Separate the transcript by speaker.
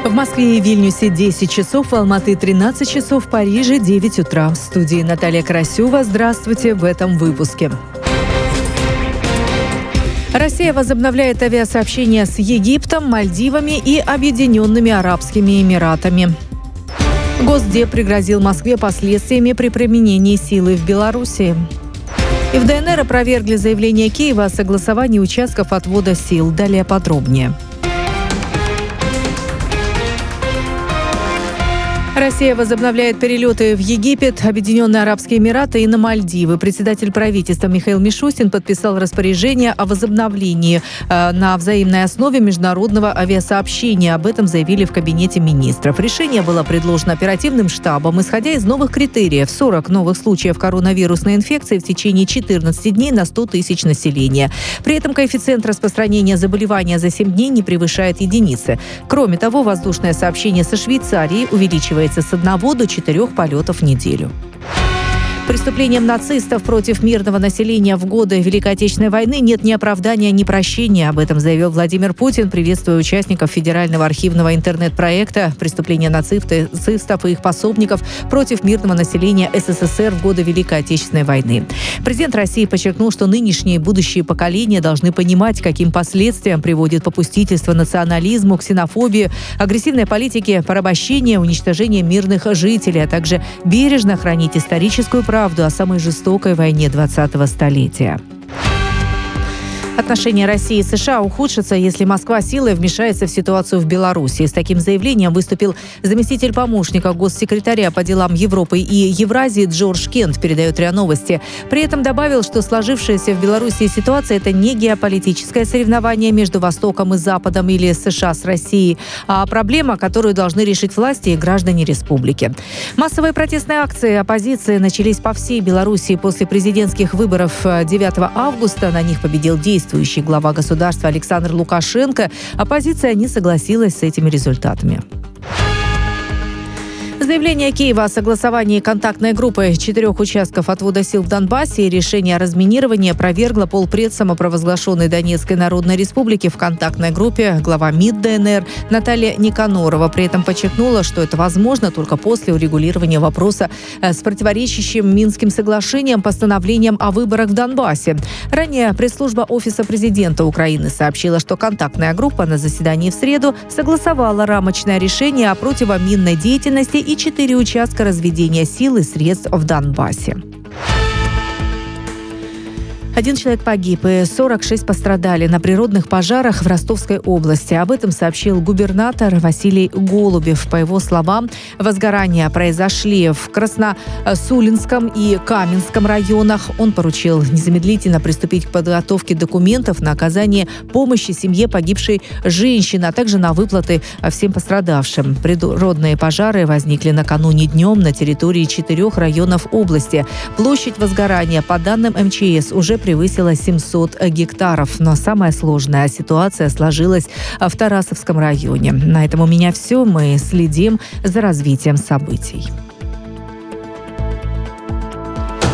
Speaker 1: В Москве и Вильнюсе 10 часов, в Алматы 13 часов, в Париже 9 утра. В студии Наталья Красюва. Здравствуйте в этом выпуске. Россия возобновляет авиасообщения с Египтом, Мальдивами и Объединенными Арабскими Эмиратами. Госдеп пригрозил Москве последствиями при применении силы в Беларуси. И в ДНР опровергли заявление Киева о согласовании участков отвода сил. Далее подробнее. Россия возобновляет перелеты в Египет, Объединенные Арабские Эмираты и на Мальдивы. Председатель правительства Михаил Мишустин подписал распоряжение о возобновлении на взаимной основе международного авиасообщения. Об этом заявили в Кабинете министров. Решение было предложено оперативным штабом, исходя из новых критериев. 40 новых случаев коронавирусной инфекции в течение 14 дней на 100 тысяч населения. При этом коэффициент распространения заболевания за 7 дней не превышает единицы. Кроме того, воздушное сообщение со Швейцарией увеличивается с 1 до 4 полетов в неделю. Преступлениям нацистов против мирного населения в годы Великой Отечественной войны нет ни оправдания, ни прощения. Об этом заявил Владимир Путин, приветствуя участников Федерального архивного интернет-проекта «Преступления нацистов и их пособников против мирного населения СССР в годы Великой Отечественной войны». Президент России подчеркнул, что нынешние и будущие поколения должны понимать, каким последствиям приводит попустительство национализму, ксенофобии, агрессивной политике, порабощения, уничтожения мирных жителей, а также бережно хранить историческую правду о самой жестокой войне 20-го столетия. Отношения России и США ухудшатся, если Москва силой вмешается в ситуацию в Беларуси. С таким заявлением выступил заместитель помощника госсекретаря по делам Европы и Евразии Джордж Кент, передает РИА Новости. При этом добавил, что сложившаяся в Беларуси ситуация – это не геополитическое соревнование между Востоком и Западом или США с Россией, а проблема, которую должны решить власти и граждане республики. Массовые протестные акции оппозиции начались по всей Беларуси после президентских выборов 9 августа. На них победил действующий глава государства Александр Лукашенко. Оппозиция не согласилась с этими результатами. Заявление Киева о согласовании контактной группы 4 участков отвода сил в Донбассе и решение о разминировании опровергло полпред самопровозглашенной Донецкой Народной Республики в контактной группе глава МИД ДНР Наталья Никанорова. При этом подчеркнула, что это возможно только после урегулирования вопроса с противоречащим Минским соглашением постановлением о выборах в Донбассе. Ранее пресс-служба Офиса президента Украины сообщила, что контактная группа на заседании в среду согласовала рамочное решение о противоминной деятельности и 4 участка разведения сил и средств в Донбассе. 1 человек погиб и 46 пострадали на природных пожарах в Ростовской области. Об этом сообщил губернатор Василий Голубев. По его словам, возгорания произошли в Красносулинском и Каменском районах. Он поручил незамедлительно приступить к подготовке документов на оказание помощи семье погибшей женщины, а также на выплаты всем пострадавшим. Природные пожары возникли накануне днем на территории 4 районов области. Площадь возгорания, по данным МЧС, уже превысила 700 гектаров. Но самая сложная ситуация сложилась в Тарасовском районе. На этом у меня все. Мы следим за развитием событий.